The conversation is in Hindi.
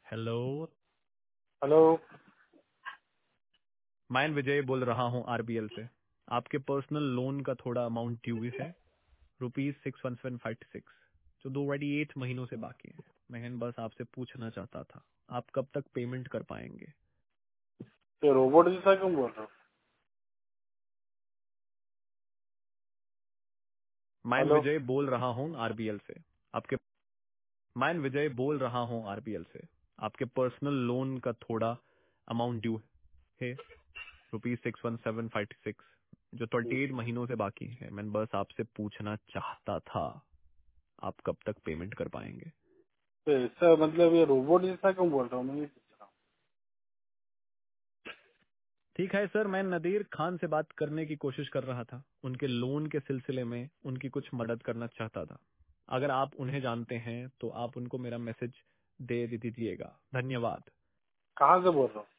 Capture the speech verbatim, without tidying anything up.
हेलो। हेलो। मैं विजय बोल रहा हूँ आरबीएल से। आपके पर्सनल लोन का थोड़ा अमाउंट ड्यू है, rupees six one seven five six, जो दो बड़ी एट महीनों से बाकी है। मैं बस आपसे पूछना चाहता था, आप कब तक पेमेंट कर पाएंगे? ये रोबोट जैसा क्यों बोल रहे हो? मैं हेलो। विजय बोल रहा हूँ आरबीएल से। आपके मैं विजय बोल रहा हूँ आरबीएल से। आपके पर्सनल लोन का थोड़ा अमाउंट ड्यू है, rupees six one seven five six, जो ट्वेंटी एट महीनों से बाकी है। मैं बस आपसे पूछना चाहता था, आप कब तक पेमेंट कर पाएंगे? तो इसका मतलब ये रोबोट जैसा क्यों बोल रहा हूँ? मैं ये पूछ रहा ठीक है सर, मैं नदीर खान से बात करने की कोशिश कर रहा था। उनके लोन के सिलसिले में उनकी कुछ मदद करना चाहता था। अगर आप उन्हें जानते हैं तो आप उनको मेरा मैसेज दे दीजिएगा। धन्यवाद। हूँ। कहाँ से बोल रहा हूँ?